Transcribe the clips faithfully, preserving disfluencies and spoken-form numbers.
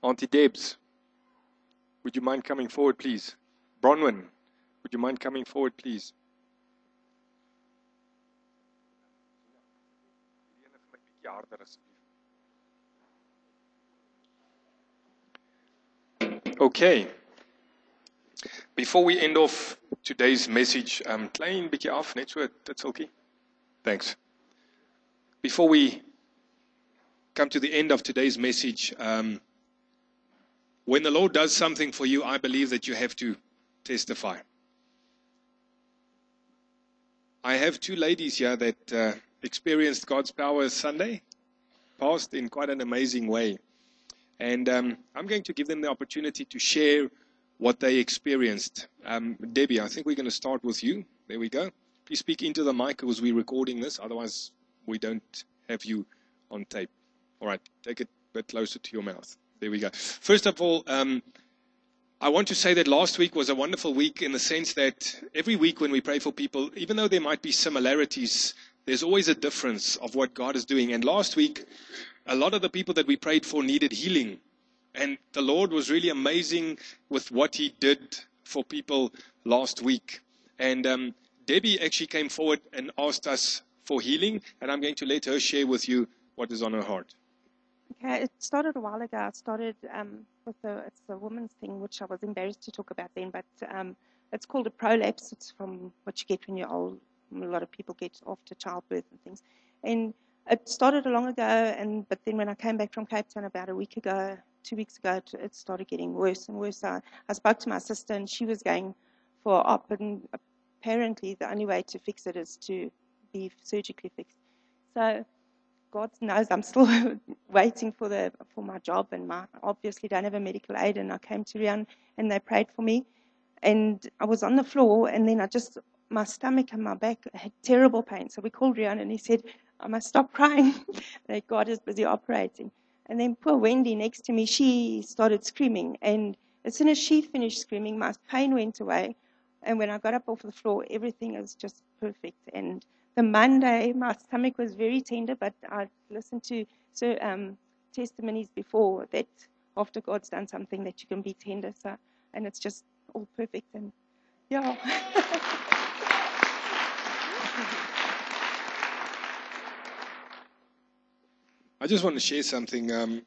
Auntie Debs, would you mind coming forward, please? Bronwyn, would you mind coming forward, please? Okay. Before we end off today's message, um, klein bietjie af, net so dit sulkie. Thanks. Before we come to the end of today's message, um, when the Lord does something for you, I believe that you have to testify. I have two ladies here that uh, experienced God's power Sunday, passed in quite an amazing way. And um, I'm going to give them the opportunity to share what they experienced. Um, Debbie, I think we're going to start with you. There we go. Please speak into the mic because we're recording this. Otherwise, we don't have you on tape. All right, take it a bit closer to your mouth. There we go. First of all, um, I want to say that last week was a wonderful week in the sense that every week when we pray for people, even though there might be similarities, there's always a difference of what God is doing. And last week, a lot of the people that we prayed for needed healing. And the Lord was really amazing with what He did for people last week. And um, Debbie actually came forward and asked us for healing. And I'm going to let her share with you what is on her heart. Okay, it started a while ago. I started um, with a, it's a woman's thing, which I was embarrassed to talk about then, but um, it's called a prolapse. It's from what you get when you're old. A lot of people get after childbirth and things. And it started long ago, and but then when I came back from Cape Town about a week ago, two weeks ago, it, it started getting worse and worse. I, I spoke to my sister, and she was going for an op, and apparently the only way to fix it is to be surgically fixed. So God knows I'm still waiting for the for my job, and my obviously don't have a medical aid. And I came to Rian, and they prayed for me, and I was on the floor, and then I just my stomach and my back had terrible pain. So we called Rian, and he said, "I must stop crying. That God is busy operating." And then poor Wendy next to me, she started screaming, and as soon as she finished screaming, my pain went away. And when I got up off the floor, everything is just perfect. And the Monday, my stomach was very tender, but I listened to so, um, testimonies before that after God's done something that you can be tender. So, and it's just all perfect. And yeah. I just want to share something. Um,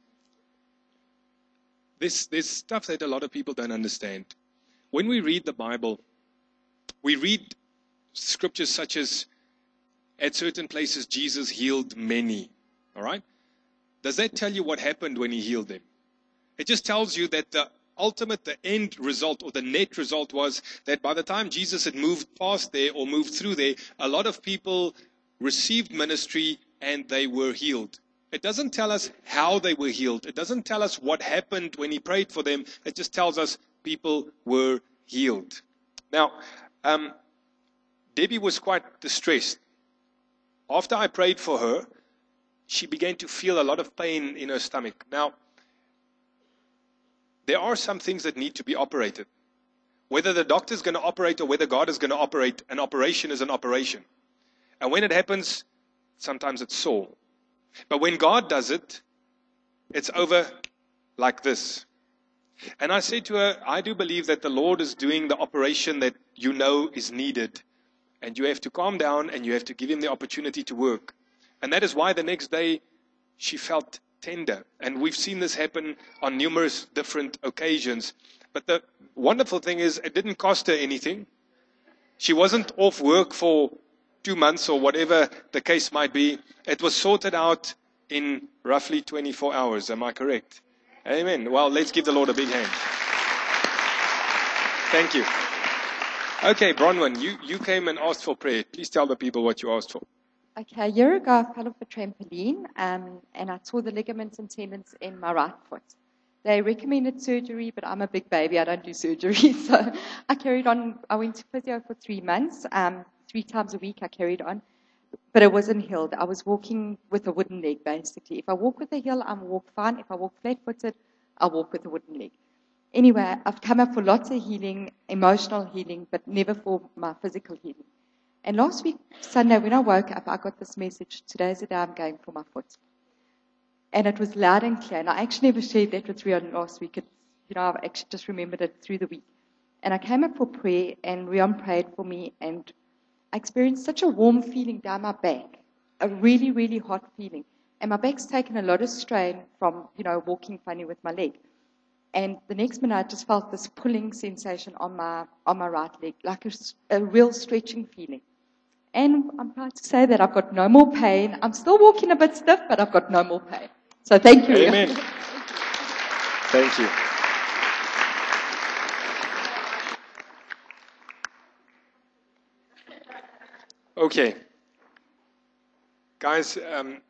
this, there's stuff that a lot of people don't understand. When we read the Bible, we read scriptures such as, at certain places, Jesus healed many. All right? Does that tell you what happened when He healed them? It just tells you that the ultimate, the end result, or the net result was that by the time Jesus had moved past there or moved through there, a lot of people received ministry and they were healed. It doesn't tell us how they were healed. It doesn't tell us what happened when He prayed for them. It just tells us people were healed. Now, um, Debbie was quite distressed. After I prayed for her, she began to feel a lot of pain in her stomach. Now, there are some things that need to be operated. Whether the doctor's going to operate or whether God is going to operate, an operation is an operation. And when it happens, sometimes it's sore. But when God does it, it's over like this. And I said to her, I do believe that the Lord is doing the operation that you know is needed. And you have to calm down and you have to give Him the opportunity to work. And that is why the next day she felt tender. And we've seen this happen on numerous different occasions. But the wonderful thing is it didn't cost her anything. She wasn't off work for two months or whatever the case might be. It was sorted out in roughly twenty-four hours. Am I correct? Amen. Well, let's give the Lord a big hand. Thank you. Okay, Bronwyn, you, you came and asked for prayer. Please tell the people what you asked for. Okay, a year ago I fell off a trampoline um, and I tore the ligaments and tendons in my right foot. They recommended surgery, but I'm a big baby. I don't do surgery. So I carried on. I went to physio for three months. Um, three times a week I carried on. But it wasn't healed. I was walking with a wooden leg, basically. If I walk with a heel, I'm walk fine. If I walk flat-footed, I'll walk with a wooden leg. Anyway, I've come up for lots of healing, emotional healing, but never for my physical healing. And last week, Sunday, when I woke up, I got this message. Today's the day I'm going for my foot. And it was loud and clear. And I actually never shared that with Rion last week. It's, you know, I've actually just remembered it through the week. And I came up for prayer, and Rion prayed for me, and I experienced such a warm feeling down my back, a really, really hot feeling. And my back's taken a lot of strain from, you know, walking funny with my leg. And the next minute, I just felt this pulling sensation on my on my right leg, like a, a real stretching feeling. And I'm proud to say that I've got no more pain. I'm still walking a bit stiff, but I've got no more pain. So thank you. Amen. Thank you. Okay. Guys, um,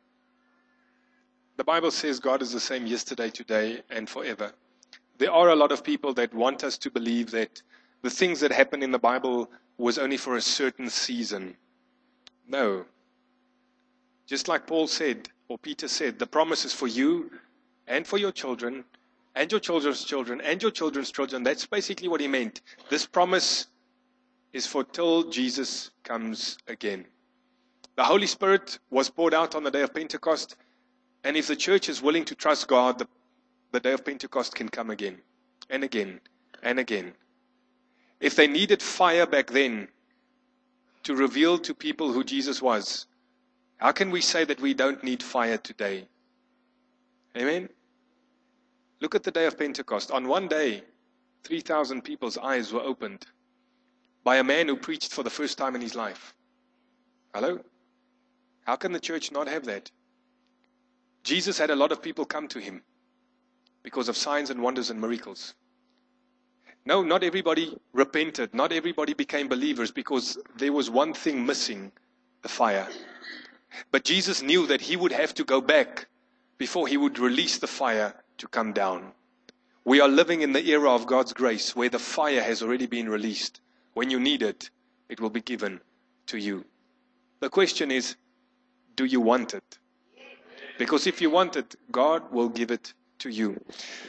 the Bible says God is the same yesterday, today, and forever. There are a lot of people that want us to believe that the things that happen in the Bible was only for a certain season. No. Just like Paul said, or Peter said, the promise is for you and for your children and your children's children and your children's children. That's basically what he meant. This promise is for till Jesus comes again. The Holy Spirit was poured out on the day of Pentecost, and if the church is willing to trust God, the, the day of Pentecost can come again and again and again. If they needed fire back then to reveal to people who Jesus was, how can we say that we don't need fire today? Amen? Look at the day of Pentecost. On one day, three thousand people's eyes were opened by a man who preached for the first time in his life. Hello? How can the church not have that? Jesus had a lot of people come to him because of signs and wonders and miracles. No, not everybody repented. Not everybody became believers because there was one thing missing, the fire. But Jesus knew that he would have to go back before he would release the fire to come down. We are living in the era of God's grace where the fire has already been released. When you need it, it will be given to you. The question is, do you want it? Because if you want it, God will give it to you.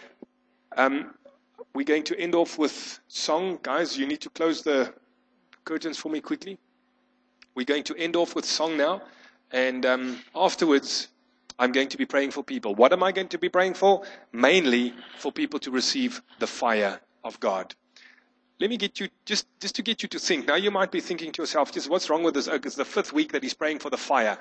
Um, we're going to end off with song. Guys, you need to close the curtains for me quickly. We're going to end off with song now. And um, afterwards, I'm going to be praying for people. What am I going to be praying for? Mainly for people to receive the fire of God. Let me get you, just, just to get you to think. Now you might be thinking to yourself, just what's wrong with this oak? It's the fifth week that he's praying for the fire.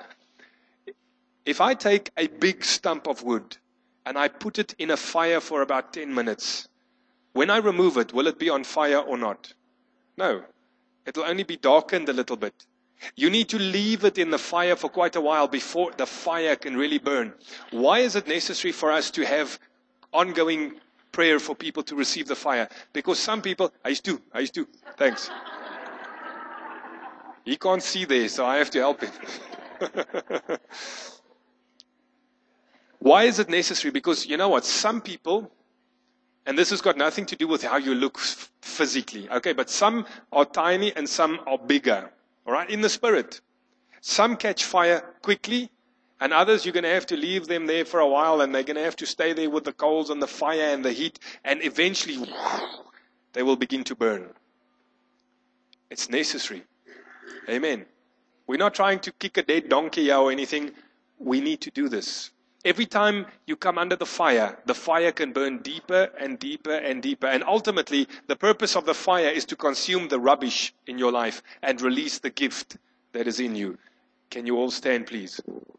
If I take a big stump of wood and I put it in a fire for about ten minutes, when I remove it, will it be on fire or not? No. It'll only be darkened a little bit. You need to leave it in the fire for quite a while before the fire can really burn. Why is it necessary for us to have ongoing prayer for people to receive the fire? Because some people, I used to, I used to, thanks. He can't see there, so I have to help him. Why is it necessary? Because you know what, some people, and this has got nothing to do with how you look physically, okay, but some are tiny and some are bigger, all right, in the spirit. Some catch fire quickly, and others you're going to have to leave them there for a while, and they're going to have to stay there with the coals and the fire and the heat, and eventually they will begin to burn. It's necessary. Amen. We're not trying to kick a dead donkey or anything. We need to do this. Every time you come under the fire, the fire can burn deeper and deeper and deeper. And ultimately, the purpose of the fire is to consume the rubbish in your life and release the gift that is in you. Can you all stand, please?